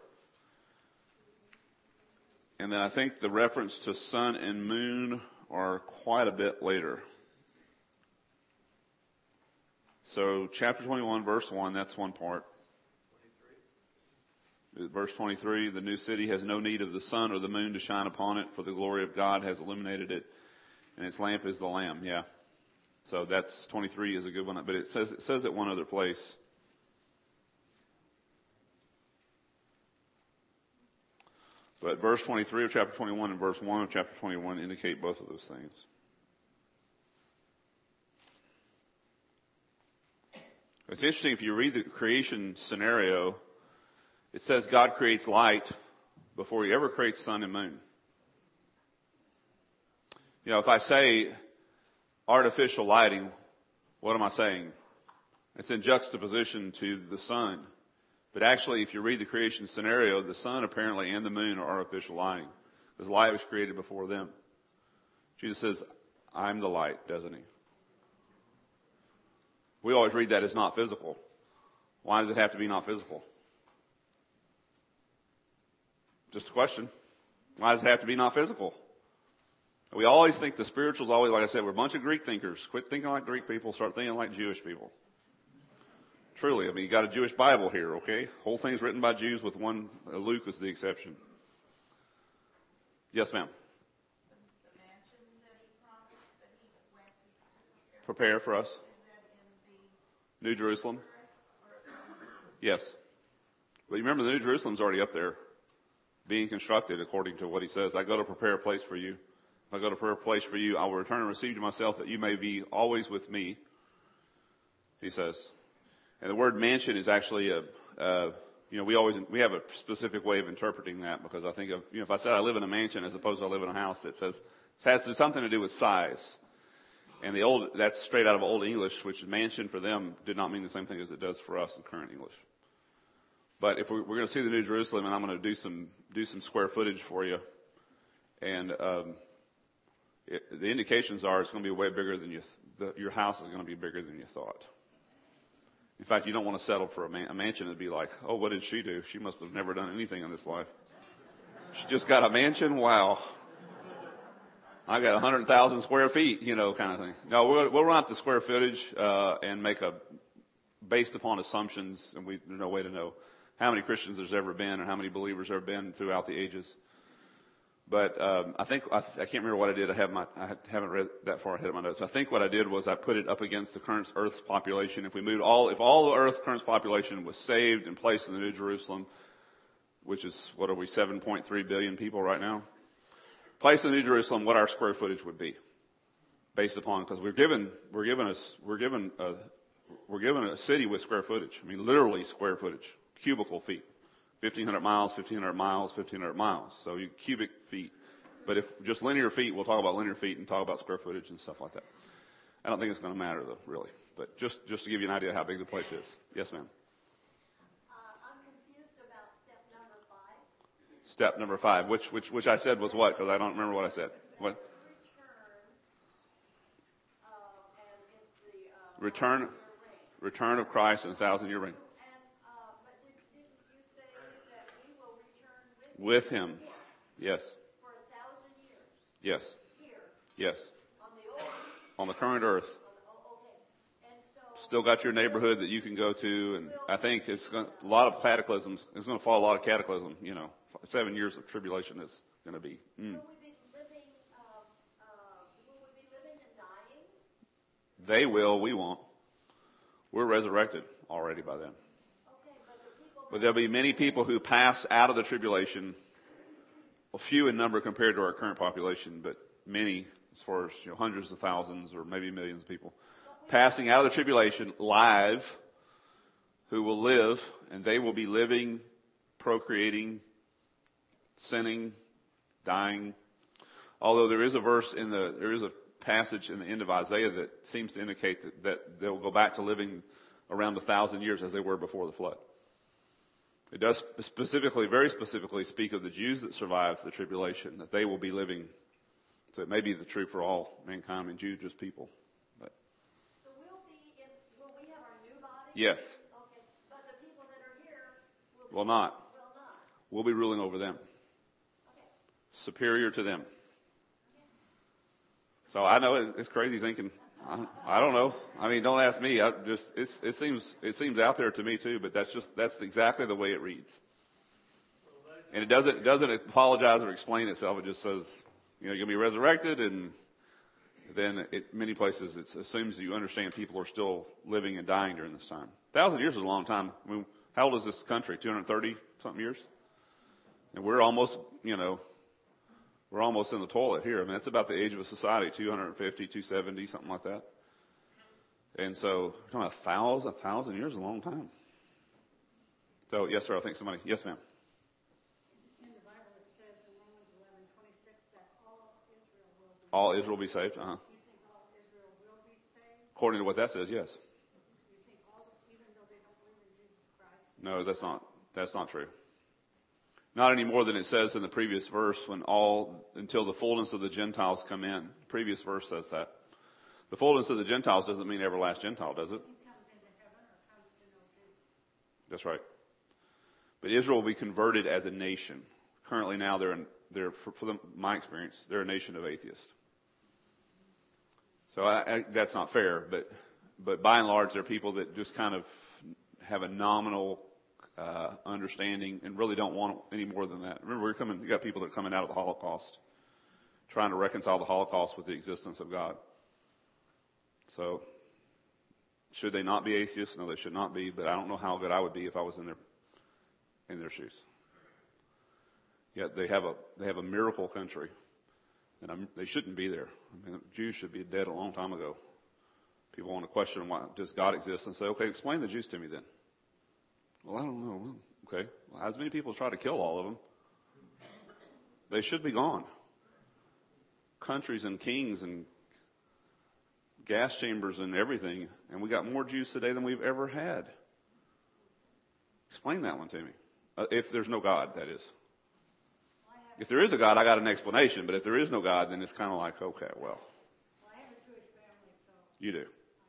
And then I think the reference to sun and moon are quite a bit later. So chapter twenty-one, verse one, that's one part. Verse twenty-three, the new city has no need of the sun or the moon to shine upon it, for the glory of God has illuminated it, and its lamp is the Lamb. Yeah. So that's twenty-three is a good one, but it says it says it one other place. But verse twenty-three of chapter twenty-one and verse one of chapter twenty-one indicate both of those things. It's interesting, if you read the creation scenario, it says God creates light before he ever creates sun and moon. You know, if I say artificial lighting, what am I saying? It's in juxtaposition to the sun. But actually, if you read the creation scenario, the sun apparently and the moon are artificial lighting, because light was created before them. Jesus says, I'm the light, doesn't he? We always read that as not physical. Why does it have to be not physical? Just a question. Why does it have to be not physical? We always think the spiritual is always, like I said, we're a bunch of Greek thinkers. Quit thinking like Greek people, start thinking like Jewish people. Truly, I mean, you got a Jewish Bible here, okay? Whole thing's written by Jews with one, uh, Luke is the exception. Yes, ma'am. The mansion that he promised that he went to Prepare for us. Is that in New Jerusalem. the Yes. But you remember the New Jerusalem's already up there, being constructed according to what he says. I go to prepare a place for you. If I go to prepare a place for you, I will return and receive you myself, that you may be always with me, he says. And the word mansion is actually a, uh, you know, we always, we have a specific way of interpreting that, because I think of, you know, if I said I live in a mansion as opposed to I live in a house, it says, it has something to do with size. And the old, that's straight out of Old English, which mansion for them did not mean the same thing as it does for us in current English. But if we're, we're going to see the New Jerusalem, and I'm going to do some, do some square footage for you. And, um, it, the indications are it's going to be way bigger than you, th- the, your house is going to be bigger than you thought. In fact, you don't want to settle for a, man, a mansion and be like, oh, what did she do? She must have never done anything in this life. She just got a mansion? Wow. I got one hundred thousand square feet, you know, kind of thing. No, we'll, we'll run up the square footage uh, and make a, based upon assumptions, and we, there's no way to know how many Christians there's ever been or how many believers there have been throughout the ages. But um, I think, I, I can't remember what I did. I, have my, I haven't read that far ahead of my notes. I think what I did was I put it up against the current Earth's population. If we moved all, if all the Earth's current population was saved and placed in the New Jerusalem, which is, what are we, seven point three billion people right now? Placed in the New Jerusalem, what our square footage would be. Based upon, because we're given, we're given a, we're given a, we're given a city with square footage. I mean, literally square footage. Cubical feet. fifteen hundred miles, fifteen hundred miles, fifteen hundred miles. So you cubic feet. But if just linear feet, we'll talk about linear feet and talk about square footage and stuff like that. I don't think it's going to matter though, really. But just, just to give you an idea of how big the place is. Yes, ma'am. Uh, I'm confused about step number five. Step number five, which, which, which I said was what? Because I don't remember what I said. What? Return, uh, and Return, it's the, uh, ring. return of Christ and a thousand year reign. And, uh, but did, didn't you say that we will return with, With him. him Yes. for a thousand years Yes. here Yes. on the old, On the current earth. on the, oh, okay. And so, Still got your neighborhood that you can go to, and I think it's going a lot of cataclysms. It's going to fall a lot of cataclysm. You know, seven years of tribulation is going to be. Mm. will we be living, uh, uh, will we be living and dying? They will. We won't. We're resurrected already by then. Okay, but the people But there'll be many people who pass out of the tribulation. Well, few in number compared to our current population, but many, as far as, you know, hundreds of thousands or maybe millions of people passing out of the tribulation live, who will live, and they will be living, procreating, sinning, dying. Although there is a verse in the, there is a passage in the end of Isaiah that seems to indicate that, that they'll go back to living around a thousand years as they were before the flood. It does specifically, very specifically speak of the Jews that survived the tribulation, that they will be living. So it may be the true for all mankind and Jews, just people. But. So we'll be in, will we have our new bodies? Yes. Okay. But the people that are here will, be, Will not. will not. We'll be ruling over them. Okay. Superior to them. So I know it, it's crazy thinking. I, I don't know. I mean, don't ask me. I just it's, it seems it seems out there to me too. But that's just that's exactly the way it reads. And it doesn't it doesn't apologize or explain itself. It just says, you know, you're gonna be resurrected, and then it, many places it assumes you understand people are still living and dying during this time. A thousand years is a long time. I mean, how old is this country? two hundred thirty something years, and we're almost, you know. We're almost in the toilet here. I mean, that's about the age of a society, two hundred fifty, two seventy, something like that. And so, we're talking about a thousand, a thousand years is a long time. So, yes, sir, I think somebody, yes, ma'am. In the Bible it says in Romans eleven twenty-six that all Israel will be saved. All Israel will be saved, uh-huh. You think all Israel will be saved? According to what that says, yes. You think all, even though they don't believe in Jesus Christ? No, that's not, that's not true. Not any more than it says in the previous verse, when all, until the fullness of the Gentiles come in. The previous verse says that. The fullness of the Gentiles doesn't mean every last Gentile, does it? That's right. But Israel will be converted as a nation. Currently now they're, in, they're for, for them, my experience, they're a nation of atheists. So I, I, that's not fair, but, but by and large they're people that just kind of have a nominal Uh, understanding and really don't want any more than that. Remember, we're coming. You got people that are coming out of the Holocaust, trying to reconcile the Holocaust with the existence of God. So, should they not be atheists? No, they should not be. But I don't know how good I would be if I was in their in their shoes. Yet they have a they have a miracle country, and I'm, they shouldn't be there. I mean, Jews should be dead a long time ago. People want to question why does God exist and say, okay, explain the Jews to me then. Well, I don't know. Okay. Well, as many people try to kill all of them. They should be gone. Countries and kings and gas chambers and everything. And we got more Jews today than we've ever had. Explain that one to me. Uh, if there's no God, that is. If there is a God, I got an explanation. But if there is no God, then it's kind of like, okay, well. You do.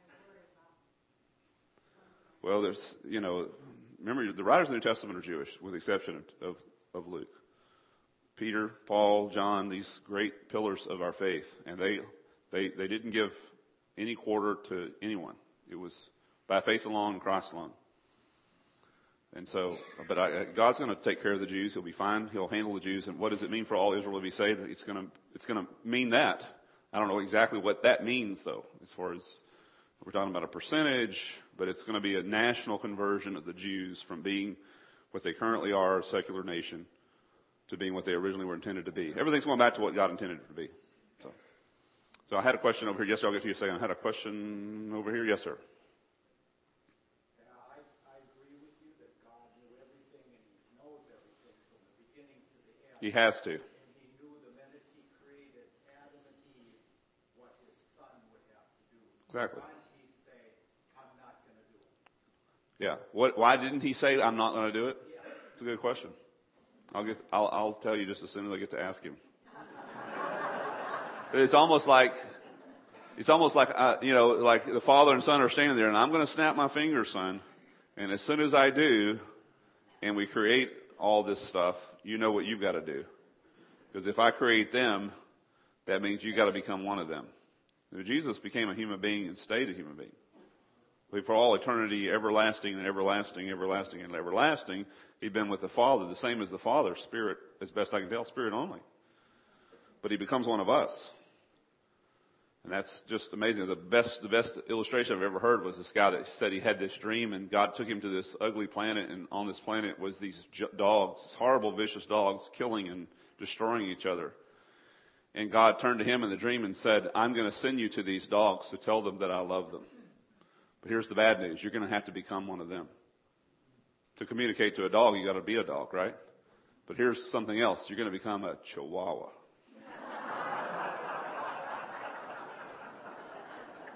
Well, there's, you know, remember, the writers of the New Testament are Jewish, with the exception of, of, of Luke. Peter, Paul, John, these great pillars of our faith. And they, they, they didn't give any quarter to anyone. It was by faith alone, Christ alone. And so, but I, God's going to take care of the Jews. He'll be fine. He'll handle the Jews. And what does it mean for all Israel to be saved? It's going to, it's going to mean that. I don't know exactly what that means, though, as far as we're talking about a percentage, but it's going to be a national conversion of the Jews from being what they currently are, a secular nation, to being what they originally were intended to be. Everything's going back to what God intended it to be. So, so I had a question over here. Yes, sir, I'll get to you in a second. I had a question over here. Yes, sir. Yeah, I, I agree with you that God knew everything and He knows everything from the beginning to the end. He has to. And He knew the minute He created Adam and Eve what His Son would have to do. Exactly. Why did He say, I'm not going to do it? Yeah. What? Why didn't He say, I'm not going to do it? Yeah. It's a good question. I'll get. I'll, I'll tell you just as soon as I get to ask Him. It's almost like, it's almost like, uh, you know, like the father and son are standing there, and I'm going to snap my fingers, son. And as soon as I do, and we create all this stuff, you know what you've got to do. Because if I create them, that means you got to become one of them. And Jesus became a human being and stayed a human being. For all eternity, everlasting and everlasting, everlasting and everlasting, He'd been with the Father, the same as the Father, Spirit, as best I can tell, Spirit only. But He becomes one of us. And that's just amazing. The best, the best illustration I've ever heard was this guy that said he had this dream, and God took him to this ugly planet, and on this planet was these dogs, horrible, vicious dogs, killing and destroying each other. And God turned to him in the dream and said, I'm going to send you to these dogs to tell them that I love them. But here's the bad news. You're going to have to become one of them. To communicate to a dog, you got to be a dog, right? But here's something else. You're going to become a chihuahua.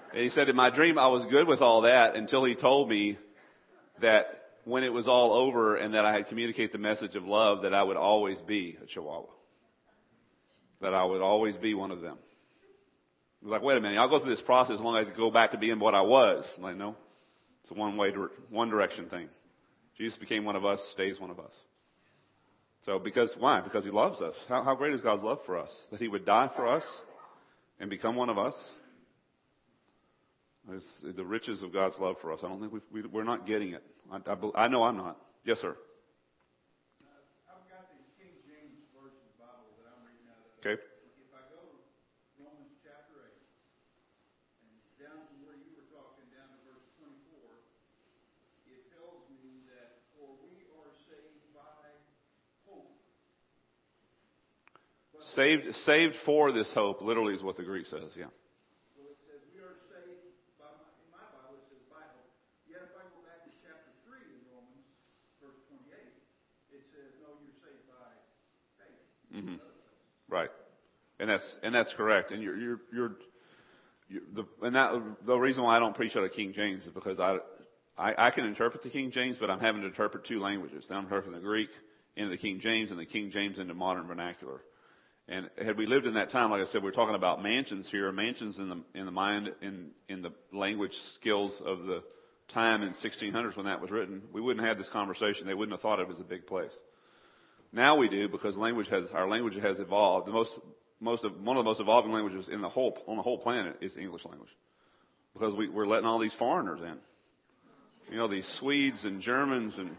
And he said, in my dream, I was good with all that until he told me that when it was all over and that I had communicated the message of love, that I would always be a Chihuahua. That I would always be one of them. I was like, wait a minute, I'll go through this process as long as I go back to being what I was. I'm like, no, it's a one-way, one direction thing. Jesus became one of us, stays one of us. So because, why? Because he loves us. How, how great is God's love for us? That he would die for us and become one of us. It's the riches of God's love for us. I don't think we've, we, we're not getting it. I, I, I know I'm not. Yes, sir. I've got the King James Version Bible that I'm reading out of. Okay. If I go to Romans chapter eight, and down from where you were talking, down to verse twenty-four, it tells me that, for we are saved by hope. But Saved, saved for this hope, literally is what the Greek says, yeah. so it says we are saved by, my, in my Bible it says by hope. Yet if I go back to chapter three in Romans, verse twenty-eight, it says, no, you're saved by faith. Mm-hmm. Right. And that's, and that's correct. And you're, you're, you're, you're the, and that, the reason why I don't preach out of King James is because I, I, I can interpret the King James, but I'm having to interpret two languages. Now I'm interpreting the Greek into the King James and the King James into modern vernacular. And had we lived in that time, like I said, we're talking about mansions here, mansions in the, in the mind, in, in the language skills of the time in sixteen hundreds when that was written, we wouldn't have this conversation. They wouldn't have thought it was a big place. Now we do, because language has, our language has evolved. The most, most of, one of the most evolving languages in the whole, on the whole planet is the English language. Because we, we're letting all these foreigners in. You know, these Swedes and Germans and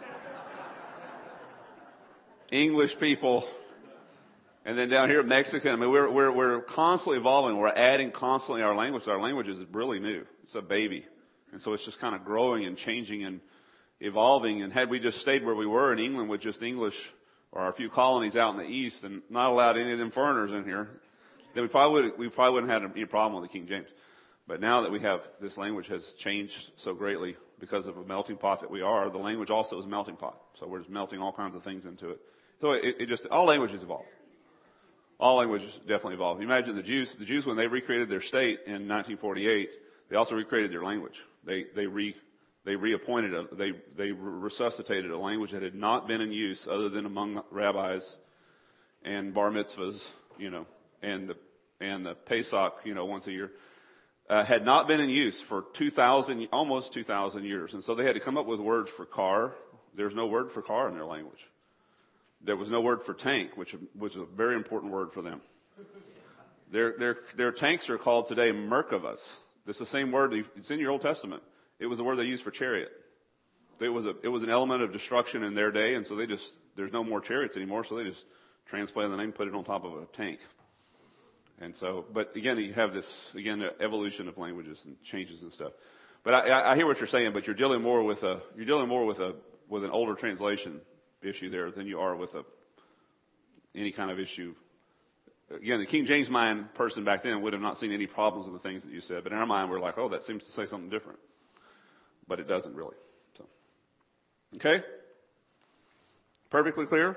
English people. And then down here, Mexican. I mean, we're, we're, we're constantly evolving. We're adding constantly our language. Our language is really new. It's a baby. And so it's just kind of growing and changing and evolving. And had we just stayed where we were in England with just English or a few colonies out in the east and not allowed any of them foreigners in here, then we probably would, we probably wouldn't have had any problem with the King James. But now that we have, this language has changed so greatly because of a melting pot that we are, the language also is a melting pot. So we're just melting all kinds of things into it. So it, it just, all languages evolve. All languages definitely evolve. You imagine the Jews, the Jews when they recreated their state in nineteen forty-eight, they also recreated their language. They, they re, they reappointed, a, they, they resuscitated a language that had not been in use other than among rabbis and bar mitzvahs, you know, and the, and the Pesach, you know, once a year, uh, had not been in use for two thousand, almost two thousand years. And so they had to come up with words for car. There's no word for car in their language. There was no word for tank, which was a very important word for them. Their, their, their tanks are called today Merkavas. It's the same word. It's in your Old Testament. It was the word they used for chariot. It was a, it was an element of destruction in their day, and so they just, there's no more chariots anymore, so they just transplanted the name, put it on top of a tank. And so, but again, you have this, again, the evolution of languages and changes and stuff. But I, I hear what you're saying, but you're dealing more with a, you're dealing more with a, with an older translation issue there than you are with a, any kind of issue. Again, the King James mind person back then would have not seen any problems with the things that you said, but in our mind we're like, oh, that seems to say something different. But it doesn't really. So, okay? Perfectly clear?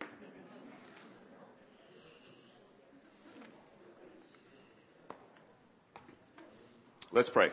Let's pray.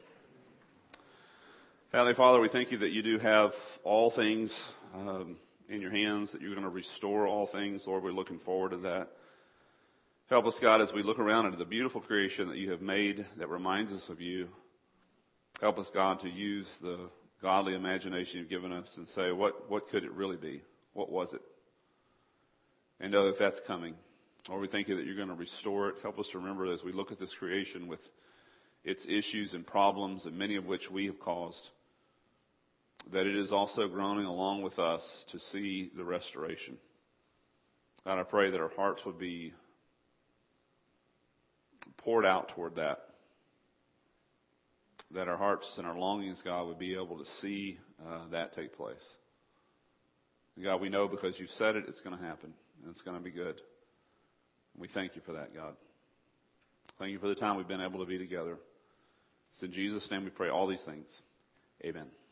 Heavenly Father, we thank you that you do have all things um, in your hands, that you're going to restore all things. Lord, we're looking forward to that. Help us, God, as we look around into the beautiful creation that you have made that reminds us of you. Help us, God, to use the godly imagination you've given us and say, what, what could it really be? What was it? And know that that's coming. Lord, we thank you that you're going to restore it. Help us to remember as we look at this creation with its issues and problems, and many of which we have caused, that it is also groaning along with us to see the restoration. God, I pray that our hearts would be poured out toward that. That our hearts and our longings, God, would be able to see uh, that take place. And God, we know because you've said it, it's going to happen, and it's going to be good. And we thank you for that, God. Thank you for the time we've been able to be together. It's in Jesus' name we pray all these things. Amen.